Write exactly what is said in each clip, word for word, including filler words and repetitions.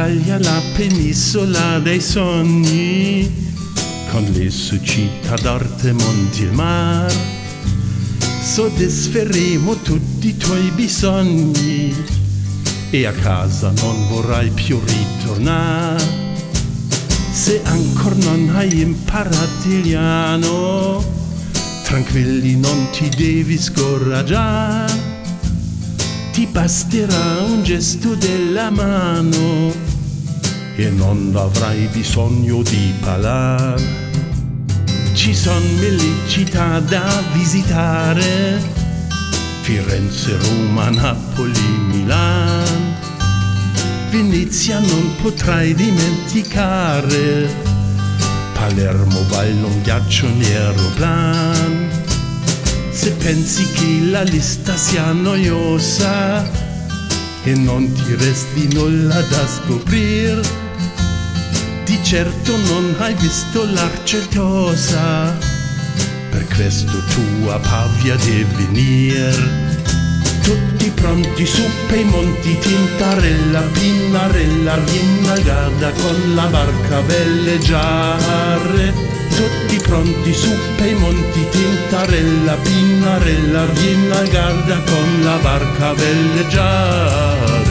l'Italia, la penisola dei sogni, con le sue città d'arte, monti e mar, soddisferemo tutti i tuoi bisogni e a casa non vorrai più ritornare. Se ancora non hai imparato italiano, tranquilli, non ti devi scoraggiare. Ti basterà un gesto della mano e non avrai bisogno di parlare. Ci sono mille città da visitare: Firenze, Roma, Napoli, Milano. Venezia non potrai dimenticare, Palermo, ballo un ghiaccio in aeroplano. Se pensi che la lista sia noiosa e non ti resti nulla da scoprire, di certo non hai visto l'Arcetosa, per questo tu a Pavia devi venire. Tutti pronti su pei monti, Tintarella, Pinarella, vieni al Garda con la barca a veleggiare. Tutti pronti su pei monti, Tintarella, Pinarella, vieni al Garda con la barca a veleggiare.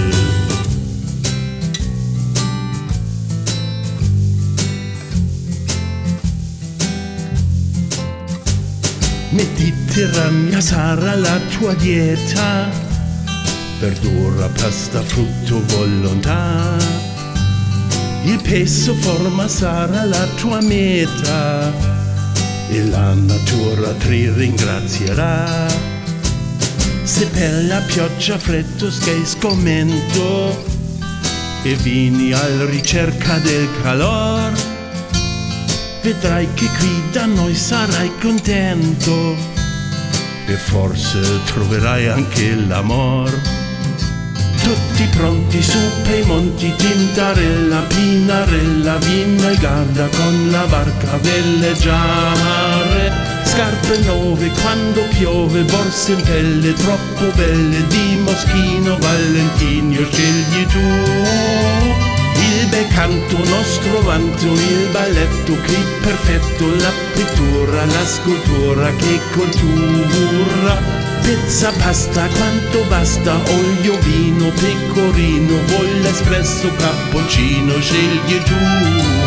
Mediterranea sarà la tua dieta, verdura, pasta, frutto, volontà. Il peso forma sarà la tua meta e la natura ti ringrazierà. Se per la pioggia freddo sei sgomento e vieni alla ricerca del calore, vedrai che qui da noi sarai contento e forse troverai anche l'amor. Tutti pronti su pei monti, Tintarella, Pinarella, vieni al Garda con la barca a veleggiare. Scarpe nuove quando piove, borse in pelle troppo belle, di Moschino, Valentino, scegli tu. Il bel canto, nostro vanto, il balletto, clip perfetto, la pittura, la scultura, che cultura. Pizza, pasta, quanto basta, olio, vino, pecorino, vuoi l'espresso, cappuccino, scegli tu.